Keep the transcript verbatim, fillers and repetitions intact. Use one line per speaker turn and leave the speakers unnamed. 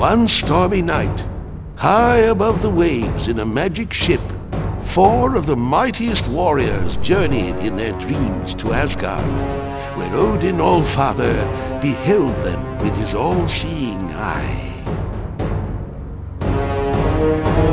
One stormy night, high above the waves in a magic ship, four of the mightiest warriors journeyed in their dreams to Asgard, where Odin Allfather beheld them with his all-seeing eye.